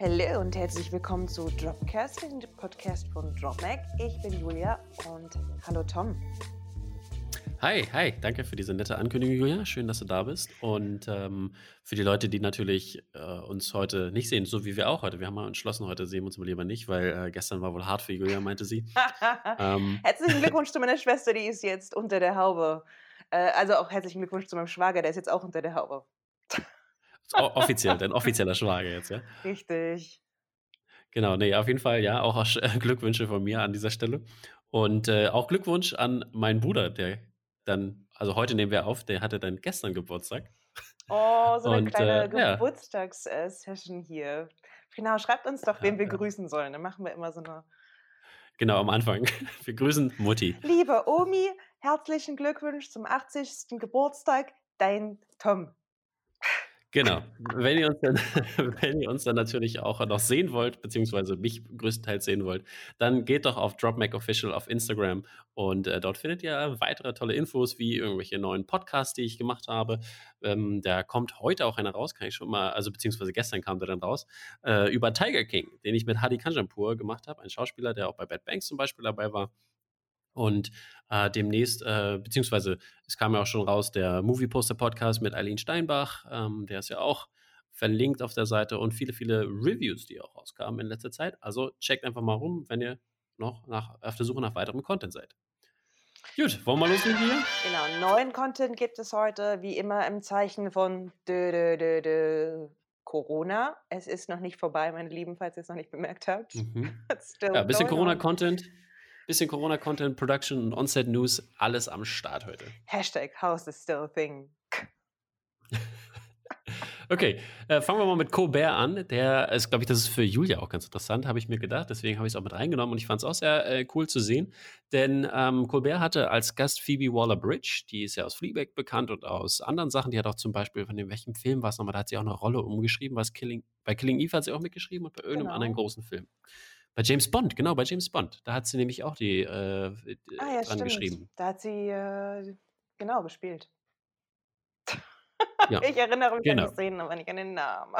Hallo und herzlich willkommen zu Dropcast, dem Podcast von DropMac. Ich bin Julia und hallo Tom. Hi, danke für diese nette Ankündigung, Julia. Schön, dass du da bist. Und für die Leute, die natürlich uns heute nicht sehen, so wie wir auch heute. Wir haben mal entschlossen, heute sehen wir uns mal lieber nicht, weil gestern war wohl hart für Julia, meinte sie. Herzlichen Glückwunsch zu meiner Schwester, die ist jetzt unter der Haube. Also auch herzlichen Glückwunsch zu meinem Schwager, der ist jetzt auch unter der Haube. Offiziell, dein offizieller Schwager jetzt, ja? Richtig. Genau, nee, auf jeden Fall, ja, auch Glückwünsche von mir an dieser Stelle. Und auch Glückwunsch an meinen Bruder, der dann, also heute nehmen wir auf, der hatte dann gestern Geburtstag. Oh, so eine Und kleine ja, Geburtstagssession hier. Genau, schreibt uns doch, wen wir grüßen sollen. Dann machen wir immer so eine. genau, am Anfang. Wir grüßen Mutti. Liebe Omi, herzlichen Glückwunsch zum 80. Geburtstag, dein Tom. Genau. Wenn ihr uns dann, wenn ihr uns dann natürlich auch noch sehen wollt, beziehungsweise mich größtenteils sehen wollt, dann geht doch auf DropMacOfficial auf Instagram und dort findet ihr weitere tolle Infos wie irgendwelche neuen Podcasts, die ich gemacht habe. Da kommt heute auch einer raus, kann ich schon mal, also beziehungsweise gestern kam der dann raus, über Tiger King, den ich mit Hadi Kanjampur gemacht habe, ein Schauspieler, der auch bei Bad Banks zum Beispiel dabei war. Und demnächst, beziehungsweise es kam ja auch schon raus, der Movie Poster Podcast mit Eileen Steinbach, der ist ja auch verlinkt auf der Seite und viele Reviews, die auch rauskamen in letzter Zeit. Also checkt einfach mal rum, wenn ihr noch auf der Suche nach weiterem Content seid. Gut, wollen wir mal loslegen hier? Genau, neuen Content gibt es heute, wie immer im Zeichen von Corona. Es ist noch nicht vorbei, meine Lieben, falls ihr es noch nicht bemerkt habt. It's still Ja, bisschen going on. Corona-Content, Production und On-Set-News, alles am Start heute. House is still a thing. Okay, fangen wir mal mit Colbert an. Der ist, glaube ich, das ist für Julia auch ganz interessant, habe ich mir gedacht. Deswegen habe ich es auch mit reingenommen und ich fand es auch sehr cool zu sehen. Denn Colbert hatte als Gast Phoebe Waller-Bridge, die ist ja aus Fleabag bekannt und aus anderen Sachen. Die hat auch zum Beispiel, von welchem Film war es nochmal, da hat sie auch eine Rolle umgeschrieben. Bei Killing Eve hat sie auch mitgeschrieben und bei irgendeinem anderen großen Film. Bei James Bond, genau, bei James Bond. Da hat sie nämlich auch die Ja, dran stimmt. geschrieben. Da hat sie genau gespielt. Ja, Ich erinnere mich an die genau. Szenen, aber nicht an den Namen.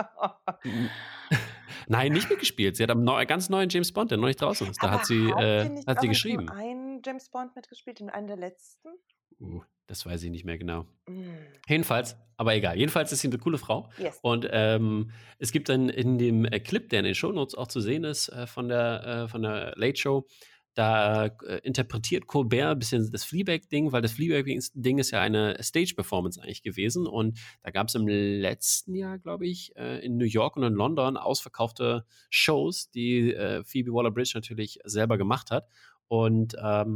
Nein, nicht mitgespielt. Sie hat am ganz neuen James Bond, der noch nicht draußen ist. Da Aber hat sie nicht hat auch sie in geschrieben. einen James Bond mitgespielt, in einem der letzten? Das weiß ich nicht mehr genau. Jedenfalls, aber egal. Jedenfalls ist sie eine coole Frau. Yes. Und es gibt dann in dem Clip, der in den Shownotes auch zu sehen ist, von der Late Show, da interpretiert Colbert ein bisschen das Fleabag-Ding, weil das Fleabag-Ding ist ja eine Stage-Performance eigentlich gewesen. Und da gab es im letzten Jahr, glaube ich, in New York und in London ausverkaufte Shows, die Phoebe Waller-Bridge natürlich selber gemacht hat. Und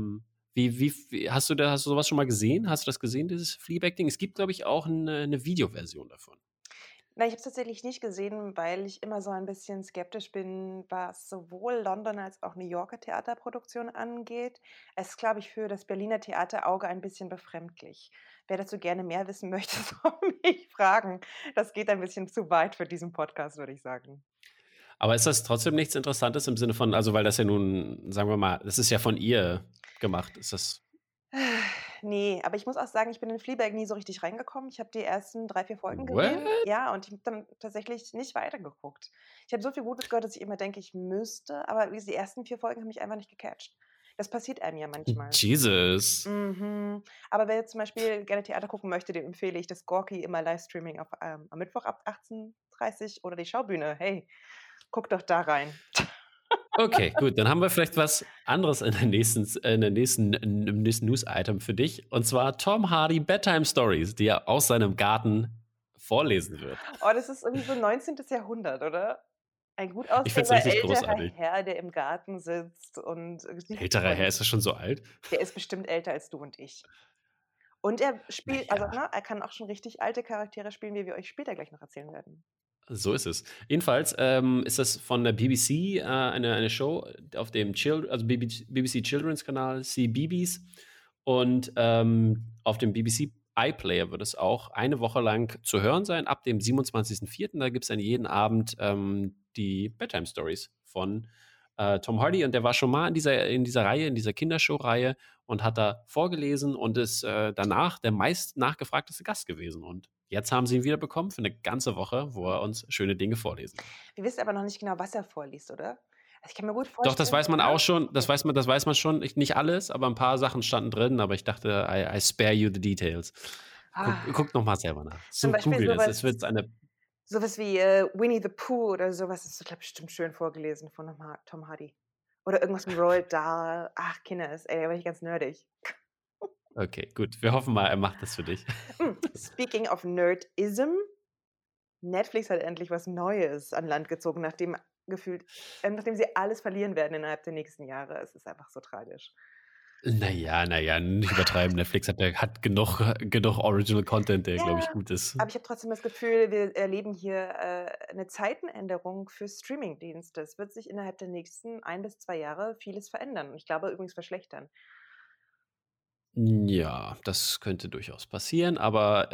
wie hast du sowas schon mal gesehen? Hast du das gesehen, dieses Fleabag-Ding? Es gibt, glaube ich, auch eine Videoversion davon. Nein, ich habe es tatsächlich nicht gesehen, weil ich immer so ein bisschen skeptisch bin, was sowohl London als auch New Yorker Theaterproduktion angeht. Es ist, glaube ich, für das Berliner Theaterauge ein bisschen befremdlich. Wer dazu gerne mehr wissen möchte, soll mich fragen. Das geht ein bisschen zu weit für diesen Podcast, würde ich sagen. Aber ist das trotzdem nichts Interessantes im Sinne von, also weil das ja nun, sagen wir mal, das ist ja von ihr gemacht. Ist das. Nee, aber ich muss auch sagen, ich bin in Fleabag nie so richtig reingekommen. Ich habe die ersten 3, 4 Folgen What? gesehen. Ja, und ich habe dann tatsächlich nicht weitergeguckt. Ich habe so viel Gutes gehört, dass ich immer denke, ich müsste, aber die ersten 4 Folgen haben mich einfach nicht gecatcht. Das passiert einem ja manchmal. Jesus. Aber wer jetzt zum Beispiel gerne Theater gucken möchte, dem empfehle ich das Gorky immer Livestreaming am Mittwoch ab 18:30 oder die Schaubühne. Hey, guck doch da rein. Okay, gut, dann haben wir vielleicht was anderes im nächsten News-Item für dich. Und zwar Tom Hardy Bedtime Stories, die er aus seinem Garten vorlesen wird. Oh, das ist irgendwie so 19. Jahrhundert, oder? Ein gut Ich find's aussehender richtig älterer großartig. Herr, der im Garten sitzt und Älterer Herr, ist das schon so alt? Der ist bestimmt älter als du und ich. Und er spielt, also, Naja. ne, er kann auch schon richtig alte Charaktere spielen, wie wir euch später gleich noch erzählen werden. So ist es. Jedenfalls ist das von der BBC eine Show auf dem BBC Children's Kanal, CBeebies. Und auf dem BBC iPlayer wird es auch eine Woche lang zu hören sein, ab dem 27.04. Da gibt es dann jeden Abend die Bedtime Stories von Tom Hardy. Und der war schon mal in dieser Reihe, in dieser Kindershow-Reihe und hat da vorgelesen und ist danach der meist nachgefragteste Gast gewesen. Und Jetzt haben sie ihn wiederbekommen für eine ganze Woche, wo er uns schöne Dinge vorlesen wird. Wir wissen aber noch nicht genau, was er vorliest, oder? Also, ich kann mir gut Doch, das vorstellen, weiß man ja? auch schon, Okay. das weiß man schon. Nicht alles, aber ein paar Sachen standen drin, aber ich dachte, I spare you the details. Ah, Guck noch mal selber nach. zum So, Beispiel Google es. Es sowas wird eine sowas wie, Winnie the Pooh oder sowas was ist, glaube ich, bestimmt schön vorgelesen von Tom Hardy. Oder irgendwas mit Roald Dahl. Ach, Kinders, ey, da bin ich ganz nerdig. okay, gut. Wir hoffen mal, er macht das für dich. Speaking of Nerdism, Netflix hat endlich was Neues an Land gezogen, nachdem sie alles verlieren werden innerhalb der nächsten Jahre. Es ist einfach so tragisch. Na ja, nicht übertreiben. Netflix hat genug Original Content, der, glaube ich, Ja, gut ist. aber ich habe trotzdem das Gefühl, wir erleben hier, 'ne Zeitenänderung für Streamingdienste. Es wird sich innerhalb der nächsten 1 bis 2 Jahre vieles verändern und ich glaube übrigens verschlechtern. Ja, das könnte durchaus passieren, aber,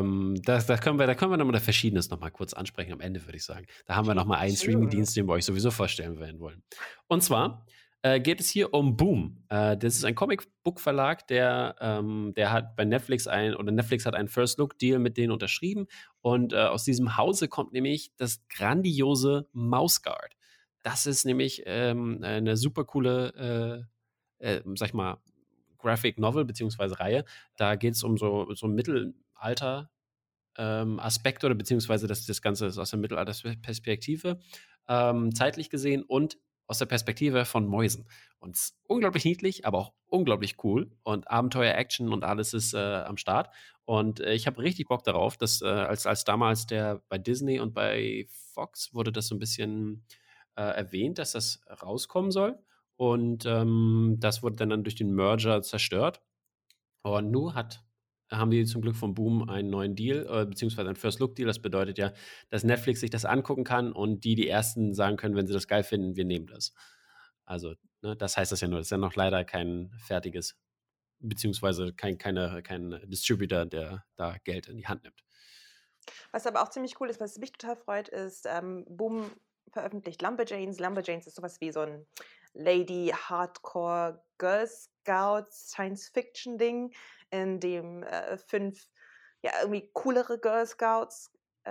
da können wir noch mal Verschiedenes noch mal kurz ansprechen am Ende, würde ich sagen. Da haben wir noch Stay mal einen tuned. Streamingdienst, den wir euch sowieso vorstellen werden wollen. Und zwar, geht es hier um Boom. Das ist ein Comic-Book-Verlag, der hat bei Netflix hat einen First-Look-Deal mit denen unterschrieben und, aus diesem Hause kommt nämlich das grandiose Mouse Guard. Das ist nämlich, 'ne super coole, sage ich mal, Graphic Novel beziehungsweise Reihe. Da geht es um so Mittelalter Aspekt oder beziehungsweise das Ganze ist aus der Mittelalterperspektive, zeitlich gesehen und aus der Perspektive von Mäusen. Und es ist unglaublich niedlich, aber auch unglaublich cool und Abenteuer, Action und alles ist am Start. Und ich habe richtig Bock darauf, dass als damals der bei Disney und bei Fox wurde das so ein bisschen erwähnt, dass das rauskommen soll. Und das wurde dann durch den Merger zerstört. Und haben die zum Glück vom Boom einen neuen Deal, beziehungsweise einen First-Look-Deal. Das bedeutet ja, dass Netflix sich das angucken kann und die Ersten sagen können, wenn sie das geil finden, wir nehmen das. Also, ne, das heißt das ja nur. Das ist ja noch leider kein fertiges, beziehungsweise kein Distributor, der da Geld in die Hand nimmt. Was aber auch ziemlich cool ist, was mich total freut, ist, Boom veröffentlicht Lumberjanes. Lumberjanes ist sowas wie so 'n Lady Hardcore Girl Scouts Science-Fiction-Ding, in dem, 5, ja, irgendwie coolere Girl Scouts,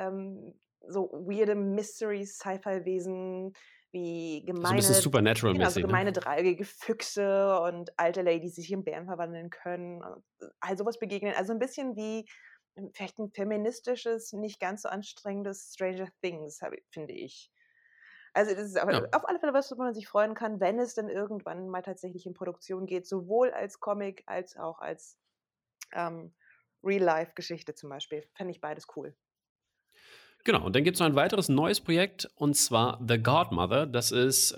so weirde Mystery Sci-Fi-Wesen wie So ein bisschen so Supernatural-mäßig, ne? gemeine dreieugige Füchse und alte Ladies, die sich in Bären verwandeln können und all so was begegnen. Also 'n bisschen wie vielleicht 'n feministisches, nicht ganz so anstrengendes Stranger Things, finde ich. Also, das ist aber Ja. auf alle Fälle was, wo man sich freuen kann, wenn es dann irgendwann mal tatsächlich in Produktion geht, sowohl als Comic als auch als, ähm, Real-Life-Geschichte zum Beispiel. Fände ich beides cool. Genau, und dann gibt es noch ein weiteres neues Projekt und zwar The Godmother. Das ist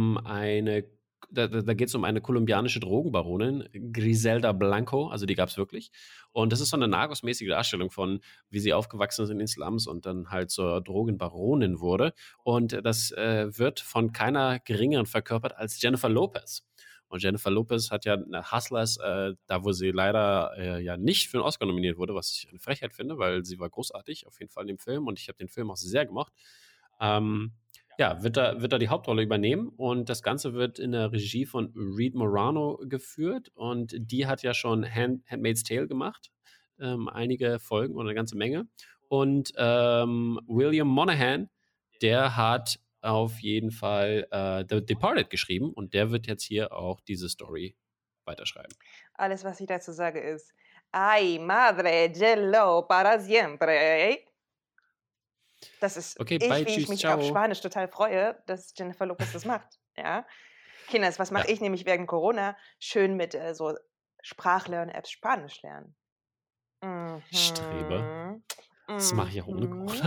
da geht es um eine kolumbianische Drogenbaronin, Griselda Blanco, also die gab es wirklich. Und das ist so eine Narcos-mäßige Darstellung von, wie sie aufgewachsen ist in den Slums und dann halt zur Drogenbaronin wurde. Und das wird von keiner geringeren verkörpert als Jennifer Lopez. Und Jennifer Lopez hat ja Hustlers, da wo sie leider ja nicht für einen Oscar nominiert wurde, was ich eine Frechheit finde, weil sie war großartig, auf jeden Fall in dem Film und ich habe den Film auch sehr gemocht. Ähm, ja, wird da die Hauptrolle übernehmen und das Ganze wird in der Regie von Reed Morano geführt und die hat ja schon Handmaid's Tale gemacht, einige Folgen oder eine ganze Menge. Und William Monahan, der hat auf jeden Fall The Departed geschrieben und der wird jetzt hier auch diese Story weiterschreiben. Alles, was ich dazu sage, ist: „Ay, madre, Jello para siempre." Das ist Okay, bye, wie ich tschüss, mich auf ciao. Spanisch total freue, dass Jennifer Lopez das macht, ja? Kinders, was mache Ja, ich nämlich während Corona? Schön mit, so Sprachlern-Apps Spanisch lernen. Streber. Mhm. Das mache ich auch ohne Mhm. Corona.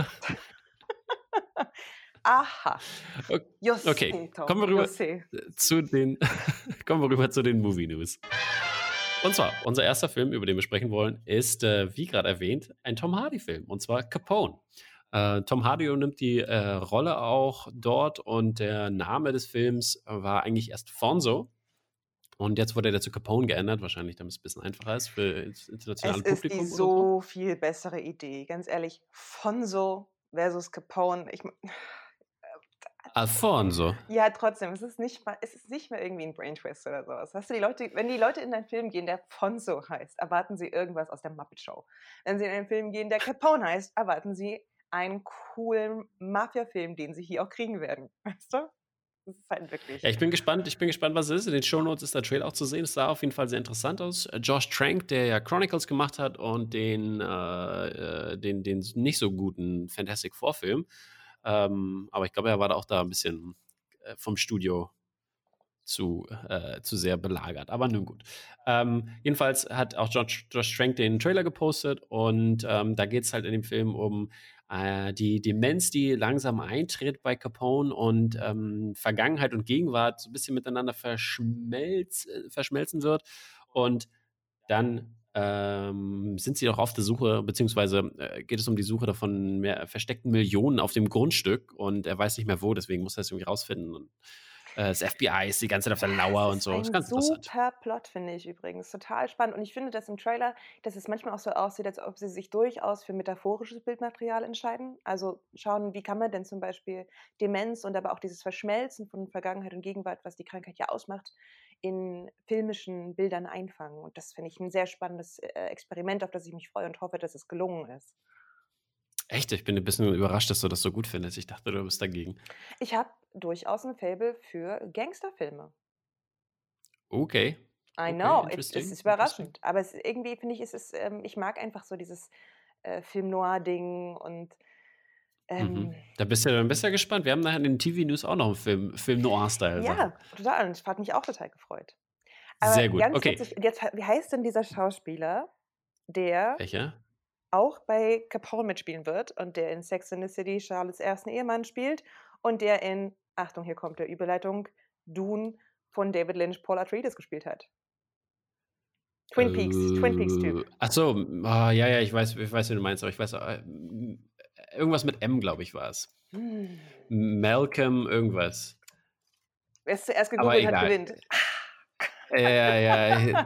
Aha. O Yo okay, sé, Tom, kommen wir yo rüber sé. zu den kommen wir rüber zu den Movie News. Und zwar, unser erster Film, über den wir sprechen wollen, ist, wie gerade erwähnt, ein Tom Hardy-Film, und zwar Capone. Tom Hardy übernimmt die Rolle auch dort und der Name des Films war eigentlich erst Fonzo. Und jetzt wurde der zu Capone geändert, wahrscheinlich, damit es ein bisschen einfacher ist für ins Es internationale ist die Publikum oder so. so viel bessere Idee. Ganz ehrlich, Fonso versus Capone. Alfonso. Ja, trotzdem, es ist nicht mehr irgendwie 'n Brain-Twist oder so was. Weißt du, wenn die Leute in einen Film gehen, der Fonzo heißt, erwarten sie irgendwas aus der Muppet Show. Wenn sie in einen Film gehen, der Capone heißt, erwarten sie einen coolen Mafiafilm, den sie hier auch kriegen werden, weißt du? Das ist halt Ja, wirklich ich bin gespannt, was es ist. In den Shownotes ist der Trailer auch zu sehen. Es sah auf jeden Fall sehr interessant aus. Josh Trank, der ja Chronicles gemacht hat und den nicht so guten Fantastic Four-Film. Aber ich glaube, er war da auch da ein bisschen vom Studio zu sehr belagert. Aber nun gut. Jedenfalls hat auch Josh Trank den Trailer gepostet und da geht es halt in dem Film um die Demenz, die langsam eintritt bei Capone und Vergangenheit und Gegenwart so ein bisschen miteinander verschmelzen wird. Und dann sind sie doch auf der Suche, beziehungsweise geht es um die Suche davon mehr versteckten Millionen auf dem Grundstück und er weiß nicht mehr wo, deswegen muss er es irgendwie rausfinden. Und das FBI ist die ganze Zeit auf der es Lauer und ist so. Ist ein ganz interessant. super Plot, finde ich übrigens, total spannend. Und ich finde, dass im Trailer dass es manchmal auch so aussieht, als ob sie sich durchaus für metaphorisches Bildmaterial entscheiden. Also, schauen, wie kann man denn zum Beispiel Demenz und aber auch dieses Verschmelzen von Vergangenheit und Gegenwart, was die Krankheit ja ausmacht, in filmischen Bildern einfangen. Und das finde ich 'n sehr spannendes, Experiment, auf das ich mich freue und hoffe, dass es gelungen ist. Echt, ich bin ein bisschen überrascht, dass du das so gut findest. Ich dachte, du bist dagegen. Ich habe durchaus 'n Faible für Gangsterfilme. Okay. I Okay, know, es interesting, ist interesting. überraschend, aber es irgendwie finde ich, ich mag einfach so dieses, Film-Noir-Ding und, ähm, Da bist du ja gespannt. Wir haben nachher in den TV-News auch noch einen Film-Noir-Style-Sachen. ja, total und es hat mich auch total gefreut. Aber Sehr gut. ganz Okay. witzig, jetzt wie heißt denn dieser Schauspieler, der Welcher? auch bei Capone mitspielen wird und der in Sex and the City Charlottes ersten Ehemann spielt und der in Achtung, hier kommt der Überleitung, Dune von David Lynch Paul Atreides gespielt hat. Twin Peaks-Typ. Ach so, ja, ja, ich weiß, wen du meinst, aber ich weiß, irgendwas mit M, glaube ich, war es. Hm. Malcolm irgendwas. Wer es zuerst Aber gegoogelt hat, egal. gewinnt. Ja, ja,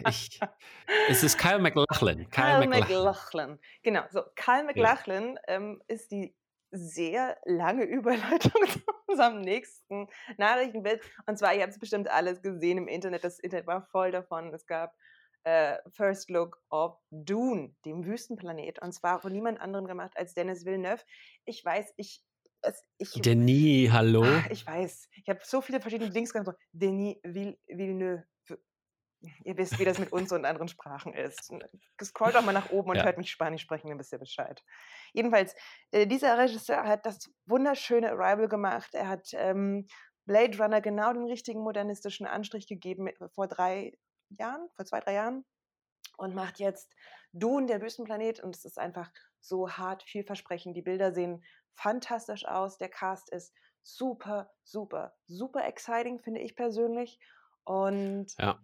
es ist Kyle MacLachlan. Kyle Kyle MacLachlan. MacLachlan. Genau, so Kyle Ja. MacLachlan, ist die sehr lange Überleitung zu unserem nächsten Nachrichtenbild. Und zwar, ihr habt's bestimmt alles gesehen im Internet. Das Internet war voll davon. Es gab, First Look of Dune, dem Wüstenplanet. Und zwar von niemand anderem gemacht als Denis Villeneuve. Ich weiß, ich Denis, hallo? ich weiß, ich habe so viele verschiedene Dings gehabt, so Villeneuve. Ihr wisst, wie das mit uns und anderen Sprachen ist. Scrollt doch mal nach oben und Ja. hört mich Spanisch sprechen, dann wisst ihr Bescheid. Jedenfalls, dieser Regisseur hat das wunderschöne Arrival gemacht. Er hat, Blade Runner genau den richtigen modernistischen Anstrich gegeben vor 3 Jahren, vor 2 3 Jahren und macht jetzt Dune, der Wüstenplanet und es ist einfach so hart vielversprechend. Die Bilder sehen fantastisch aus. Der Cast ist super, super, super exciting, finde ich persönlich. Und Ja.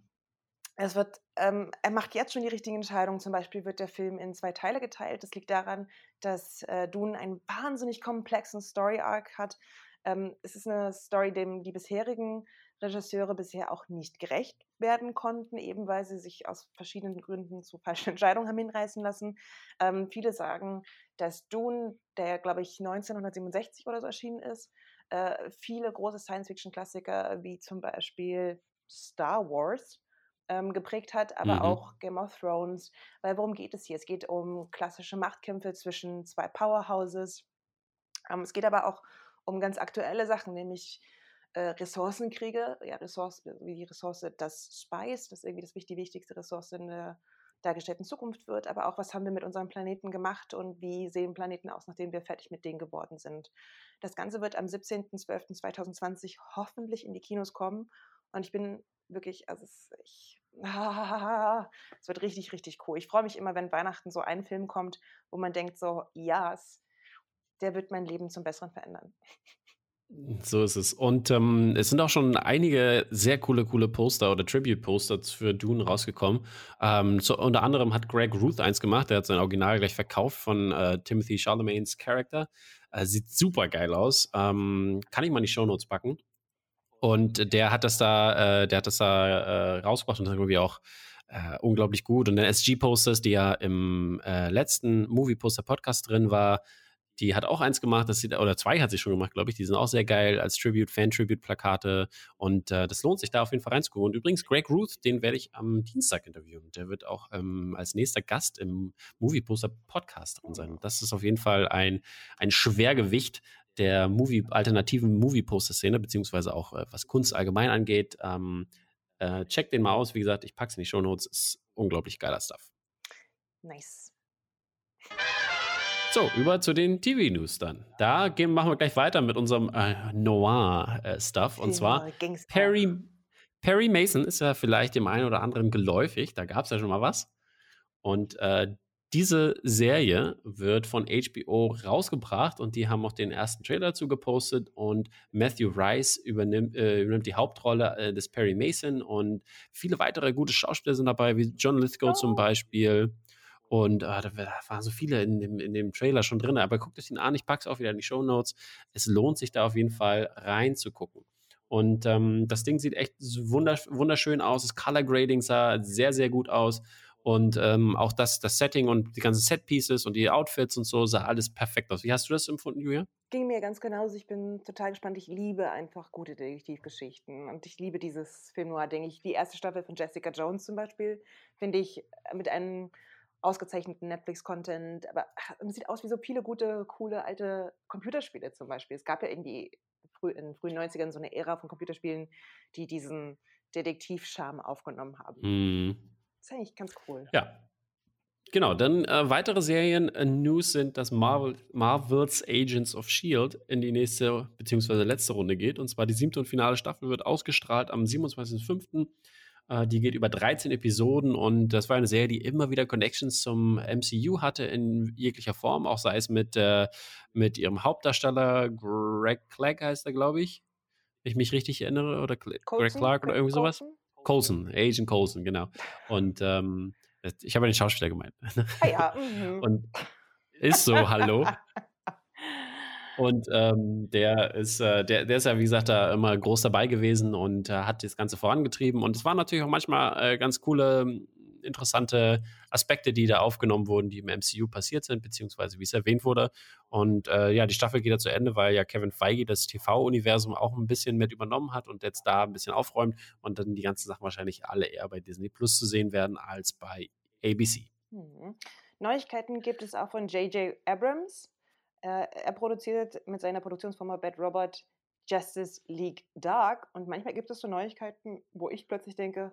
er macht jetzt schon die richtigen Entscheidungen. Zum Beispiel wird der Film in 2 Teile geteilt. Das liegt daran, dass, Dune einen wahnsinnig komplexen Story Arc hat. Es ist eine Story, dem die bisherigen Regisseure bisher auch nicht gerecht werden konnten, eben weil sie sich aus verschiedenen Gründen zu falschen Entscheidungen haben hinreißen lassen. Viele sagen, dass Dune, der, glaube ich, 1967 oder so erschienen ist, viele große Science-Fiction-Klassiker wie zum Beispiel Star Wars geprägt hat, aber Mhm. auch Game of Thrones. Weil worum geht es hier? Es geht um klassische Machtkämpfe zwischen 2 Powerhouses. Es geht aber auch um ganz aktuelle Sachen, nämlich, Ressourcenkriege, ja, wie die Ressource das Spice, das irgendwie die wichtigste Ressource in der dargestellten Zukunft wird, aber auch, was haben wir mit unserem Planeten gemacht und wie sehen Planeten aus, nachdem wir fertig mit denen geworden sind. Das Ganze wird am 17.12.2020 hoffentlich in die Kinos kommen und ich bin wirklich also, es wird richtig, richtig cool. Ich freue mich immer, wenn Weihnachten so ein Film kommt, wo man denkt so: „Yes, der wird mein Leben zum Besseren verändern." So ist es. Und es sind auch schon einige sehr coole Poster oder Tribute-Poster für Dune rausgekommen. Unter anderem hat Greg Ruth eins gemacht, der hat sein Original gleich verkauft von Timothy Chalamet's Charakter. Sieht super geil aus. Kann ich mal in die Shownotes packen. Und der hat das da rausgebracht und das irgendwie auch unglaublich gut. Und dann SG-Posters, die ja im letzten Movie-Poster-Podcast drin war, Die hat auch eins gemacht, oder zwei hat sie schon gemacht, glaube ich. Die sind auch sehr geil als Fan-Tribute-Plakate. Und das lohnt sich da auf jeden Fall reinzugucken. Und übrigens, Greg Ruth, den werde ich am Dienstag interviewen. Der wird auch als nächster Gast im Movie-Poster-Podcast drin sein. Das ist auf jeden Fall ein Schwergewicht der alternativen Movie-Poster-Szene, beziehungsweise auch was Kunst allgemein angeht. Checkt den mal aus. Wie gesagt, ich packe es in die Shownotes. Ist unglaublich geiler Stuff. Nice. So, über zu den TV-News dann. Da machen wir gleich weiter mit unserem Noir-Stuff. Und zwar Perry Mason ist ja vielleicht dem einen oder anderen geläufig. Da gab es ja schon mal was. Und diese Serie wird von HBO rausgebracht und die haben auch den ersten Trailer dazu gepostet. Und Matthew Rice übernimmt die Hauptrolle des Perry Mason und viele weitere gute Schauspieler sind dabei, wie John Lithgow zum Beispiel. Und da waren so viele in dem Trailer schon drin. Aber guckt euch ihn an, ich packe es auch wieder in die Shownotes. Es lohnt sich da auf jeden Fall reinzugucken. Und das Ding sieht echt wunderschön aus. Das Color Grading sah sehr, sehr gut aus. Und auch das Setting und die ganzen Set-Pieces und die Outfits und so sah alles perfekt aus. Wie hast du das empfunden, Julia? Ging mir ganz genauso. Ich bin total gespannt. Ich liebe einfach gute Detektivgeschichten. Und ich liebe dieses Film Noir-Ding. Die erste Staffel von Jessica Jones zum Beispiel finde ich mit einem ausgezeichneten Netflix-Content. Aber es sieht aus wie so viele gute, coole, alte Computerspiele zum Beispiel. Es gab ja irgendwie in den frühen 90ern so eine Ära von Computerspielen, die diesen Detektiv-Charme aufgenommen haben. Das ist eigentlich ganz cool. Ja. Genau, dann weitere Serien-News sind, dass Marvel's Agents of S.H.I.E.L.D. in die nächste bzw. letzte Runde geht. Und zwar die 7. und finale Staffel wird ausgestrahlt am 27.05. Die geht über 13 Episoden und das war eine Serie, die immer wieder Connections zum MCU hatte in jeglicher Form, auch sei es mit ihrem Hauptdarsteller Greg Clark heißt er, glaube ich, wenn ich mich richtig erinnere, oder Greg Clark oder irgendwie sowas. Coulson, Agent Coulson, genau. Und ich habe den Schauspieler gemeint. Ah ja. Und ist so, hallo. Und der ist ja, wie gesagt, da immer groß dabei gewesen und hat das Ganze vorangetrieben. Und es waren natürlich auch manchmal ganz coole, interessante Aspekte, die da aufgenommen wurden, die im MCU passiert sind, beziehungsweise wie es erwähnt wurde. Und die Staffel geht ja zu Ende, weil ja Kevin Feige das TV-Universum auch ein bisschen mit übernommen hat und jetzt da ein bisschen aufräumt und dann die ganzen Sachen wahrscheinlich alle eher bei Disney Plus zu sehen werden als bei ABC. Neuigkeiten gibt es auch von J.J. Abrams. Er produziert mit seiner Produktionsfirma Bad Robot Justice League Dark und manchmal gibt es so Neuigkeiten, wo ich plötzlich denke,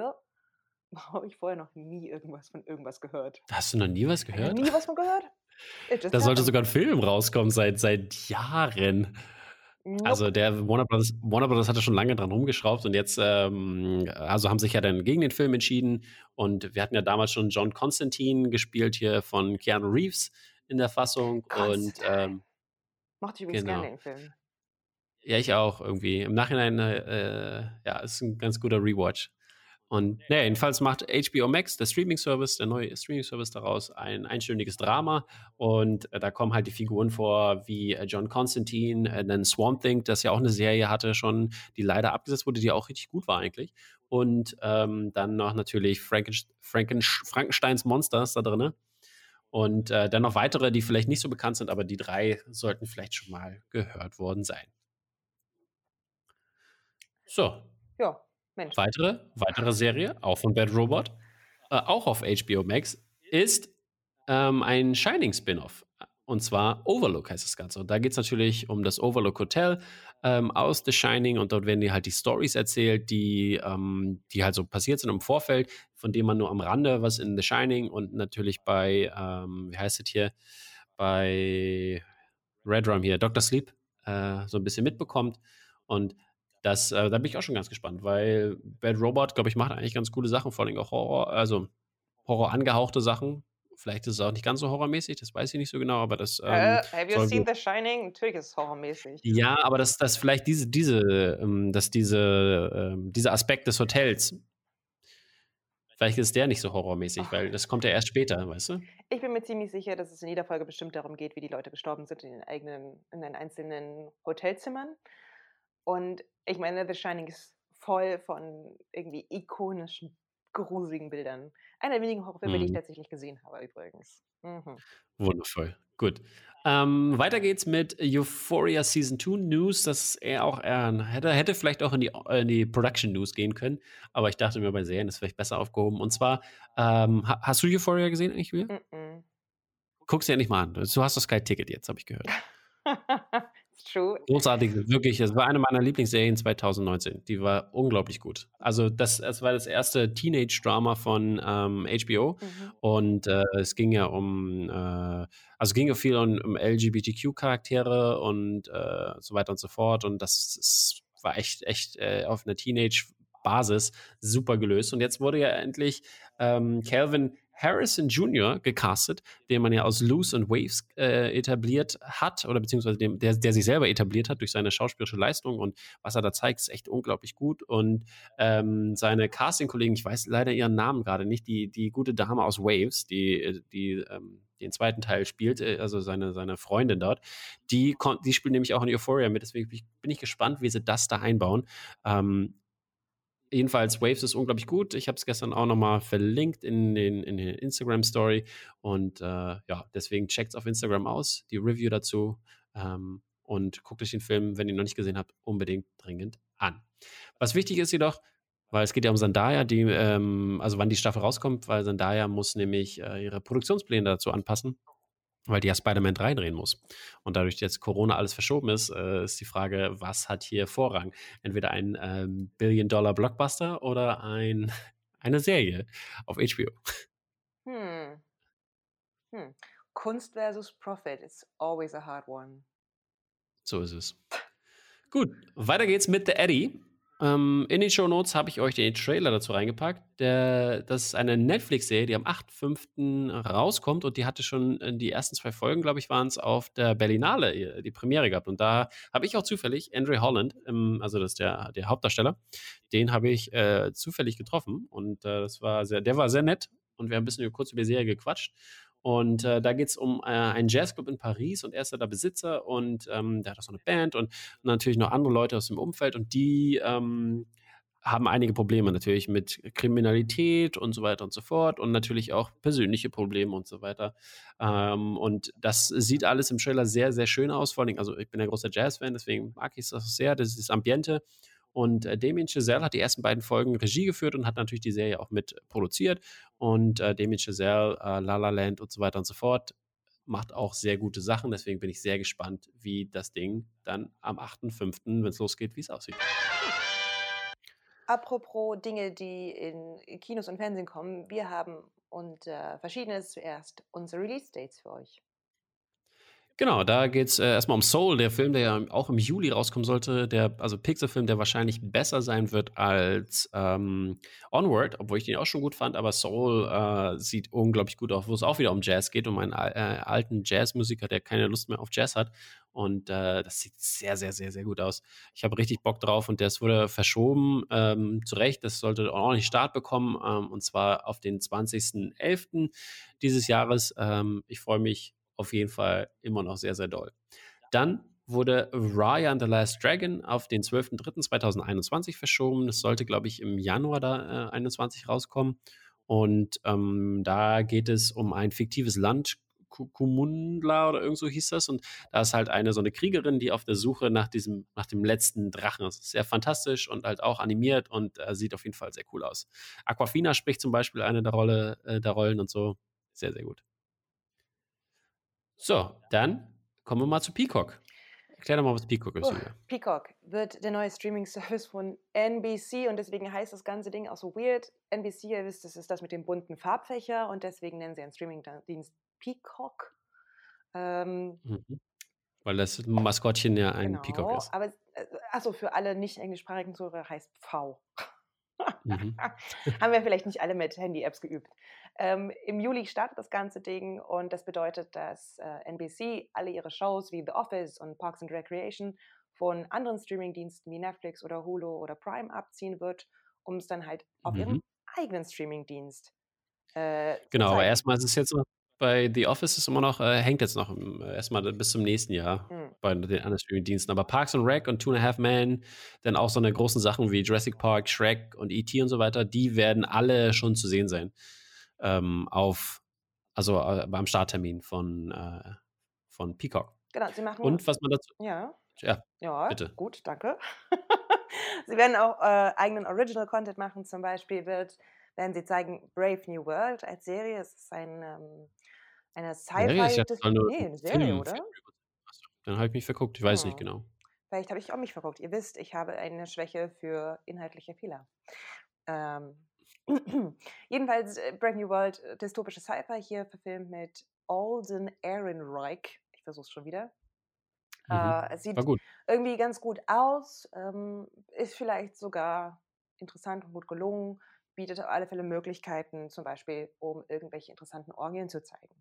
habe ich vorher noch nie irgendwas von irgendwas gehört. Hast du noch nie was gehört? Nie was von gehört? Da sollte sogar ein Film rauskommen seit Jahren. Nope. Also der Warner Brothers hatte schon lange dran rumgeschraubt und jetzt haben sich ja dann gegen den Film entschieden und wir hatten ja damals schon John Constantine gespielt hier von Keanu Reeves in der Fassung und mochte ich übrigens gerne den Film. Ja, ich auch irgendwie. Im Nachhinein ist ein ganz guter Rewatch. Und jedenfalls macht HBO Max, der neue Streaming-Service daraus, ein einstündiges Drama. Und da kommen halt die Figuren vor wie John Constantine, dann Swamp Thing, das ja auch eine Serie hatte schon, die leider abgesetzt wurde, die auch richtig gut war eigentlich. Und dann noch natürlich Frankensteins Monsters da drin. Und dann noch weitere, die vielleicht nicht so bekannt sind, aber die 3 sollten vielleicht schon mal gehört worden sein. So. Ja, Mensch. Weitere Serie, auch von Bad Robot, auch auf HBO Max, ist ein Shining-Spin-Off. Und zwar Overlook heißt das Ganze. Und da geht es natürlich um das Overlook Hotel aus The Shining. Und dort werden dir halt die Stories erzählt, die halt so passiert sind im Vorfeld, von denen man nur am Rande was in The Shining und natürlich bei, wie heißt es hier, bei Red Rum hier, Dr. Sleep, so ein bisschen mitbekommt. Und da bin ich auch schon ganz gespannt, weil Bad Robot, glaube ich, macht eigentlich ganz coole Sachen, vor allem auch Horror angehauchte Sachen. Vielleicht ist es auch nicht ganz so horrormäßig, das weiß ich nicht so genau, aber das Have you seen The Shining? Natürlich ist es horrormäßig. Ja, aber dass vielleicht dieser Aspekt des Hotels, vielleicht ist der nicht so horrormäßig, weil das kommt ja erst später, weißt du? Ich bin mir ziemlich sicher, dass es in jeder Folge bestimmt darum geht, wie die Leute gestorben sind in den einzelnen Hotelzimmern. Und ich meine, The Shining ist voll von irgendwie ikonischen, gruseligen Bildern. Einer der wenigen Horrorfilme, die ich tatsächlich gesehen habe, übrigens. Wundervoll. Gut. Weiter geht's mit Euphoria Season 2 News. Das eher auch hätte vielleicht auch in die Production News gehen können, aber ich dachte mir, bei Serien ist vielleicht besser aufgehoben. Und zwar, hast du Euphoria gesehen eigentlich, Julia? Mm-mm. Guck's dir endlich mal an. Du hast das Sky-Ticket jetzt, habe ich gehört. It's true. Großartig, wirklich. Es war eine meiner Lieblingsserien 2019. Die war unglaublich gut. Also es war das erste Teenage-Drama von HBO Mhm. und es ging ja also es ging ja viel um LGBTQ-Charaktere und so weiter und so fort und war echt auf einer Teenage-Basis super gelöst. Und jetzt wurde ja endlich Calvin Harrison Jr. gecastet, den man ja aus Loose and Waves etabliert hat, oder beziehungsweise der sich selber etabliert hat durch seine schauspielerische Leistung und was er da zeigt, ist echt unglaublich gut. Und seine Casting-Kollegen, ich weiß leider ihren Namen gerade nicht, die gute Dame aus Waves, die den zweiten Teil spielt, also seine Freundin dort, die spielt nämlich auch in Euphoria mit, deswegen bin ich gespannt, wie sie das da einbauen. Jedenfalls, Waves ist unglaublich gut. Ich habe es gestern auch nochmal verlinkt in den Instagram-Story. Und ja, deswegen checkt es auf Instagram aus, die Review dazu. Und guckt euch den Film, wenn ihr ihn noch nicht gesehen habt, unbedingt dringend an. Was wichtig ist jedoch, weil es geht ja um Zendaya, also wann die Staffel rauskommt, weil Zendaya muss nämlich ihre Produktionspläne dazu anpassen, weil die ja Spider-Man 3 drehen muss. Und dadurch jetzt Corona alles verschoben ist die Frage, was hat hier Vorrang? Entweder ein Billion-Dollar-Blockbuster oder eine Serie auf HBO. Hm. Hm. Kunst versus Profit is always a hard one. So ist es. Gut, weiter geht's mit The Eddie. In den Shownotes habe ich euch den Trailer dazu reingepackt. Das ist eine Netflix-Serie, die am 8.5. rauskommt und die hatte schon die ersten 2 Folgen, glaube ich, waren es auf der Berlinale die Premiere gehabt. Und da habe ich auch zufällig Andre Holland, also das ist der Hauptdarsteller, den habe ich zufällig getroffen und der war sehr nett und wir haben ein bisschen kurz über die Serie gequatscht. Und da geht es um einen Jazzclub in Paris und er ist da der Besitzer und der hat auch so eine Band und natürlich noch andere Leute aus dem Umfeld und die haben einige Probleme natürlich mit Kriminalität und so weiter und so fort und natürlich auch persönliche Probleme und so weiter. Und das sieht alles im Trailer sehr, sehr schön aus. Vor allem, also ich bin ein großer Jazz-Fan, deswegen mag ich es sehr. Das ist das Ambiente. Und Damien Chazelle hat die ersten beiden Folgen Regie geführt und hat natürlich die Serie auch mit produziert. Und Damien Chazelle, La La Land und so weiter und so fort macht auch sehr gute Sachen. Deswegen bin ich sehr gespannt, wie das Ding dann am 8.5., wenn es losgeht, wie es aussieht. Apropos Dinge, die in Kinos und Fernsehen kommen, wir haben Verschiedenes zuerst unsere Release-Dates für euch. Genau, da geht es erstmal um Soul, der Film, der ja auch im Juli rauskommen sollte. Also Pixar-Film, der wahrscheinlich besser sein wird als Onward, obwohl ich den auch schon gut fand. Aber Soul sieht unglaublich gut aus, wo es auch wieder um Jazz geht, um einen alten Jazzmusiker, der keine Lust mehr auf Jazz hat. Und das sieht sehr, sehr, sehr, sehr gut aus. Ich habe richtig Bock drauf und das wurde verschoben. Zu Recht, das sollte auch ordentlich Start bekommen. Und zwar auf den 20.11. dieses Jahres. Ich freue mich auf jeden Fall immer noch sehr, sehr doll. Dann wurde Raya and the Last Dragon auf den 12.03.2021 verschoben. Das sollte, glaube ich, im Januar 2021 rauskommen. Und da geht es um ein fiktives Land, Kumundla oder irgend so hieß das. Und da ist halt so eine Kriegerin, die auf der Suche nach dem letzten Drachen ist. Sehr fantastisch und halt auch animiert und sieht auf jeden Fall sehr cool aus. Aquafina spricht zum Beispiel eine der Rollen und so. Sehr, sehr gut. So, dann kommen wir mal zu Peacock. Erklär doch mal, was Peacock ist, Julia. Peacock wird der neue Streaming-Service von NBC und deswegen heißt das ganze Ding auch so weird. NBC, ihr wisst, das ist das mit dem bunten Farbfächer und deswegen nennen sie einen Streaming-Dienst Peacock. Mhm. Weil das Maskottchen ja ein Peacock Genau, ist. aber achso, für alle nicht englischsprachigen Zuhörer heißt V. Mhm. Haben wir vielleicht nicht alle mit Handy-Apps geübt. Im Juli startet das ganze Ding und das bedeutet, dass NBC alle ihre Shows wie The Office und Parks and Recreation von anderen Streamingdiensten wie Netflix oder Hulu oder Prime abziehen wird, um es dann halt auf ihrem eigenen Streamingdienst zu Genau, aber zeigen. erstmal ist es jetzt noch, bei The Office ist immer noch, hängt jetzt noch erstmal bis zum nächsten Jahr bei den anderen Streaming-Diensten. Aber Parks and Rec und Two and a Half Men, dann auch so eine großen Sachen wie Jurassic Park, Shrek und E.T. und so weiter, die werden alle schon zu sehen sein. Beim Starttermin von von Peacock. Genau, sie machen Und was man dazu ja, ja, ja, bitte. gut, danke. Sie werden auch, eigenen Original Content machen. Zum Beispiel werden sie zeigen Brave New World als Serie. Es ist eine Serie? Ich Sci-Fi dachte, es soll nur ne, 'n 'ne Serie, Film oder? Ach so, dann habe ich mich verguckt. Ich weiß nicht Hm, genau. vielleicht habe ich auch mich verguckt. Ihr wisst, ich habe eine Schwäche für inhaltliche Fehler. Ähm, jedenfalls, Brave New World, dystopische Sci-Fi hier verfilmt mit Alden Ehrenreich. Ich versuche es schon wieder. Es War sieht gut. irgendwie ganz gut aus, ist vielleicht sogar interessant und gut gelungen, bietet auf alle Fälle Möglichkeiten, zum Beispiel, um irgendwelche interessanten Orgien zu zeigen.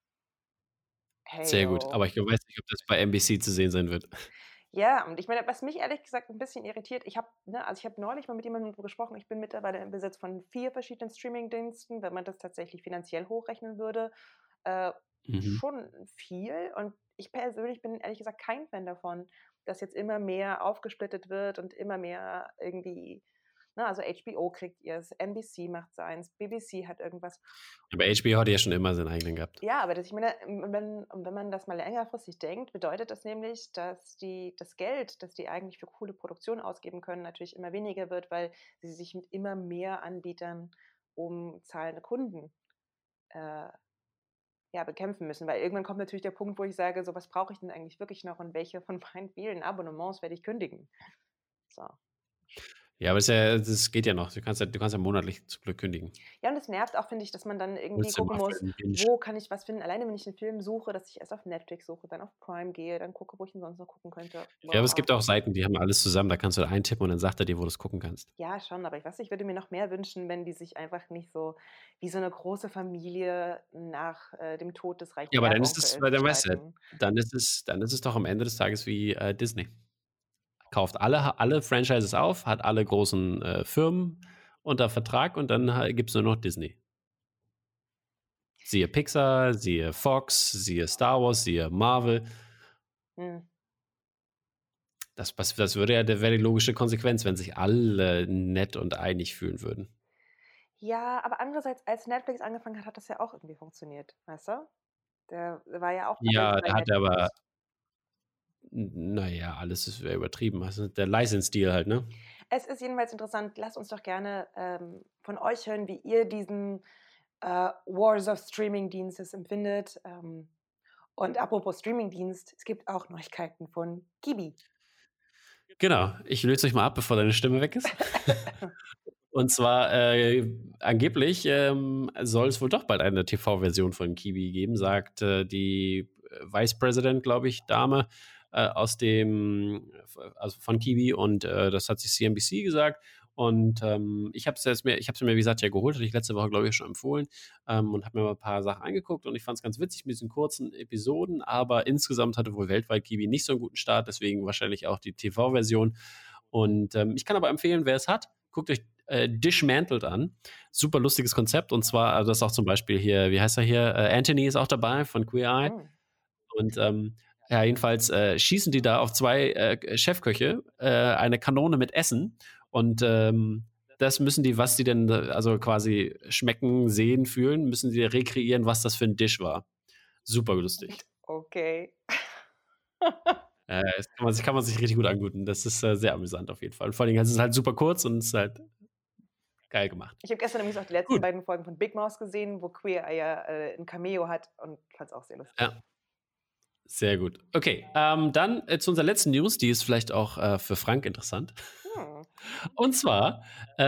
Sehr gut. Heyo. Aber ich weiß nicht, ob das bei NBC zu sehen sein wird. Ja, und ich meine, was mich ehrlich gesagt ein bisschen irritiert, ich habe neulich mal mit jemandem darüber gesprochen, ich bin mittlerweile im Besitz von 4 verschiedenen Streamingdiensten, wenn man das tatsächlich finanziell hochrechnen würde, äh, Mhm. schon viel. Und ich persönlich bin ehrlich gesagt kein Fan davon, dass jetzt immer mehr aufgesplittet wird und immer mehr irgendwie, ne, also HBO kriegt ihrs, NBC macht seins, BBC hat irgendwas. Aber HBO hat ja schon immer seinen eigenen gehabt. Ja, aber das ich meine, wenn man das mal längerfristig denkt, bedeutet das nämlich, dass das Geld, das die eigentlich für coole Produktionen ausgeben können, natürlich immer weniger wird, weil sie sich mit immer mehr Anbietern um zahlende Kunden, äh, ja, bekämpfen müssen. Weil irgendwann kommt natürlich der Punkt, wo ich sage: „So, was brauche ich denn eigentlich wirklich noch und welche von meinen vielen Abonnements werde ich kündigen?“ So. Ja, aber das geht ja noch. Du kannst ja monatlich zum Glück kündigen. Ja, und es nervt auch, finde ich, dass man dann irgendwie Holst dir gucken mal für muss, 'n Binge. wo kann ich was finden? Alleine wenn ich 'n Film suche, dass ich erst auf Netflix suche, dann auf Prime gehe, dann gucke, wo ich ihn sonst noch gucken könnte. Ja, aber es gibt Boah. auch Seiten, die haben alles zusammen. Da kannst du eintippen und dann sagt er dir, wo du's gucken kannst. Ja, schon, aber ich weiß nicht, ich würde mir noch mehr wünschen, wenn die sich einfach nicht so wie so 'ne große Familie nach, dem Tod des reichen Ja, aber dann ist es weil Erbonkels dann weißt du, streiten. dann ist es doch am Ende des Tages wie, Disney. Kauft alle Franchises auf, hat alle großen, Firmen unter Vertrag und dann gibt's nur noch Disney. Siehe Pixar, siehe Fox, siehe Star Wars, siehe Marvel. Mhm. Das wäre die logische Konsequenz, wenn sich alle nett und einig fühlen würden. Ja, aber andererseits, als Netflix angefangen hat, hat das ja auch irgendwie funktioniert, weißt du? Der war ja auch alles Ja, bei da hat er aber Netflix. na ja, alles ist übertrieben. Also, der License-Deal halt, ne? Es ist jedenfalls interessant. Lasst uns doch gerne, von euch hören, wie ihr diesen, Wars of Streaming-Dienstes empfindet. Und apropos Streamingdienst, es gibt auch Neuigkeiten von Quibi. Genau, ich löse euch mal ab, bevor deine Stimme weg ist. Und zwar, angeblich, soll es wohl doch bald eine TV-Version von Quibi geben, sagt, die, Vice President, glaube ich, Dame, aus dem also von Quibi und, das hat sich CNBC gesagt. Und, ich habe es mir, wie gesagt, ja geholt, hatte ich letzte Woche, glaube ich, schon empfohlen, und habe mir mal ein paar Sachen angeguckt und ich fand es ganz witzig mit diesen kurzen Episoden, aber insgesamt hatte wohl weltweit Quibi nicht so einen guten Start, deswegen wahrscheinlich auch die TV-Version. Und, ich kann aber empfehlen, wer es hat, guckt euch Dismantled an. Super lustiges Konzept. Und zwar, also das ist auch zum Beispiel hier, wie heißt er hier? Anthony ist auch dabei von Queer Eye. Mhm. Und ja, jedenfalls schießen die da auf zwei Chefköche eine Kanone mit Essen. Und das müssen die, was die denn, also quasi schmecken, sehen, fühlen, müssen die rekreieren, was das für ein Dish war. Super lustig. Okay. Das kann man sich richtig gut angucken. Das ist sehr amüsant auf jeden Fall. Und vor allem, es ist halt super kurz und es ist halt geil gemacht. Ich habe gestern übrigens auch die letzten Gut. beiden Folgen von Big Mouth gesehen, wo Queer Eye ja, 'n Cameo hat und fand's auch sehr lustig. Ja. Sehr gut. Okay, dann zu unserer letzten News, die ist vielleicht auch für Frank interessant. Hm. Und zwar,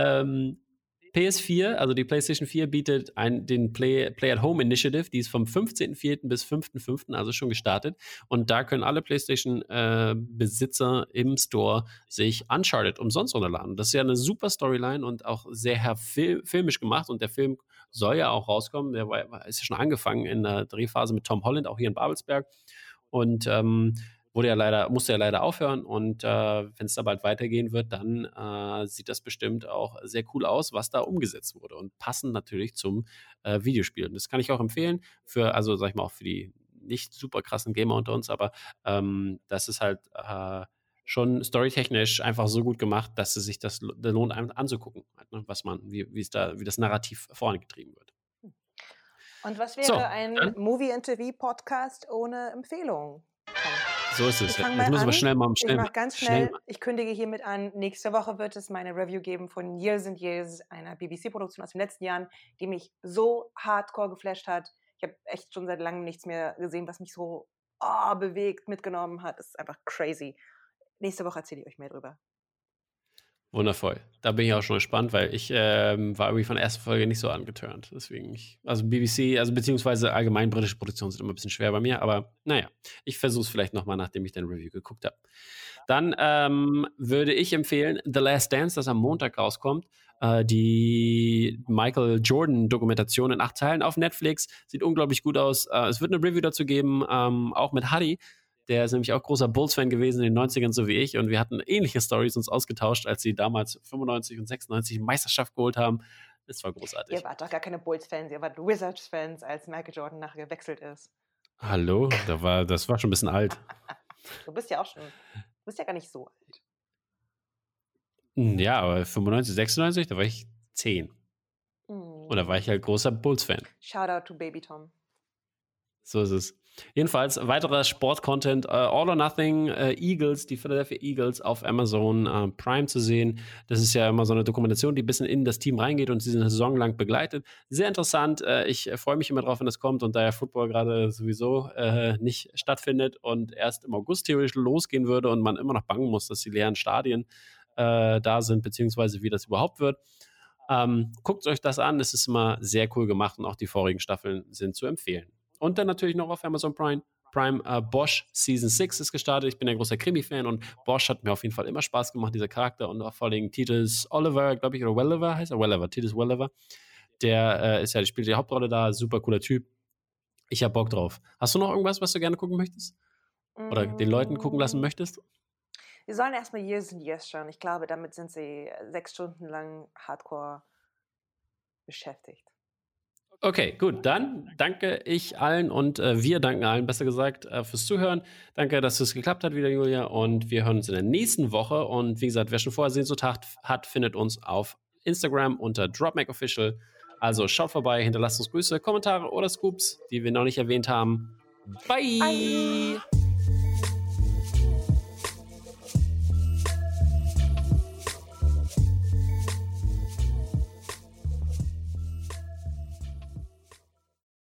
PS4, also die PlayStation 4, bietet den Play at Home Initiative, die ist vom 15.04. bis 5.05., also schon gestartet. Und da können alle PlayStation-Besitzer im Store sich Uncharted umsonst runterladen. Das ist ja eine super Storyline und auch sehr filmisch gemacht. Und der Film soll ja auch rauskommen. Ist ja schon angefangen in der Drehphase mit Tom Holland, auch hier in Babelsberg. Und musste ja leider aufhören. Und wenn es da bald weitergehen wird, dann sieht das bestimmt auch sehr cool aus, was da umgesetzt wurde. Und passend natürlich zum Videospiel. Und das kann ich auch empfehlen, also sag ich mal, auch für die nicht super krassen Gamer unter uns, aber das ist halt schon storytechnisch einfach so gut gemacht, dass es sich das lohnt, anzugucken, halt, ne? Wie das Narrativ vorangetrieben wird. Und was wäre So, ein dann Movie-Interview-Podcast ohne Empfehlung? Tom? so ist es. Ich fange Jetzt mal müssen wir an. schnell mal Ich mache ganz schnell schnell. Ich kündige hiermit an, nächste Woche wird es meine Review geben von Years and Years, einer BBC-Produktion aus den letzten Jahren, die mich so hardcore geflasht hat. Ich habe echt schon seit langem nichts mehr gesehen, was mich so bewegt, mitgenommen hat. Es ist einfach crazy. Nächste Woche erzähle ich euch mehr drüber. Wundervoll. Da bin ich auch schon gespannt, weil ich war irgendwie von der ersten Folge nicht so angeturnt. Deswegen, also BBC, also beziehungsweise allgemein britische Produktionen sind immer ein bisschen schwer bei mir, aber naja, ich versuche es vielleicht nochmal, nachdem ich dein Review geguckt habe. Dann würde ich empfehlen The Last Dance, das am Montag rauskommt. Die Michael Jordan-Dokumentation in 8 Teilen auf Netflix. Sieht unglaublich gut aus. Es wird eine Review dazu geben, auch mit Hadi. Der ist nämlich auch großer Bulls-Fan gewesen in den 90ern, so wie ich. Und wir hatten ähnliche Stories uns ausgetauscht, als sie damals 95 und 96 Meisterschaft geholt haben. Das war großartig. Ihr wart doch gar keine Bulls-Fans, ihr wart Wizards-Fans, als Michael Jordan nachher gewechselt ist. Hallo? Das war schon ein bisschen alt. Du bist ja gar nicht so alt. Ja, aber 95, 96, da war ich 10. Und da war ich halt großer Bulls-Fan. Shoutout to Baby Tom. So ist es. Jedenfalls weiterer Sport-Content, All or Nothing, Eagles, die Philadelphia Eagles auf Amazon Prime zu sehen. Das ist ja immer so eine Dokumentation, die ein bisschen in das Team reingeht und sie eine Saison lang begleitet. Sehr interessant. Ich freue mich immer drauf, wenn das kommt und da ja Football gerade sowieso nicht stattfindet und erst im August theoretisch losgehen würde und man immer noch bangen muss, dass die leeren Stadien da sind, beziehungsweise wie das überhaupt wird. Guckt euch das an, es ist immer sehr cool gemacht und auch die vorigen Staffeln sind zu empfehlen. Und dann natürlich noch auf Amazon Prime, Bosch Season 6 ist gestartet. Ich bin ein großer Krimi-Fan und Bosch hat mir auf jeden Fall immer Spaß gemacht, dieser Charakter. Und auch vor allem Titus Oliver, glaube ich, oder Welliver heißt er? Welliver, Titus Welliver. Der spielt die Hauptrolle da, super cooler Typ. Ich habe Bock drauf. Hast du noch irgendwas, was du gerne gucken möchtest? Oder den Leuten gucken lassen möchtest? Wir sollen erstmal Years and Years schauen. Ich glaube, damit sind sie 6 Stunden lang hardcore beschäftigt. Okay, gut. Dann danke ich allen und wir danken allen, besser gesagt, fürs Zuhören. Danke, dass es geklappt hat wieder, Julia. Und wir hören uns in der nächsten Woche. Und wie gesagt, wer schon vorher Sehnsucht hat, findet uns auf Instagram unter DropMacOfficial. Also schaut vorbei, hinterlasst uns Grüße, Kommentare oder Scoops, die wir noch nicht erwähnt haben. Bye! Bye.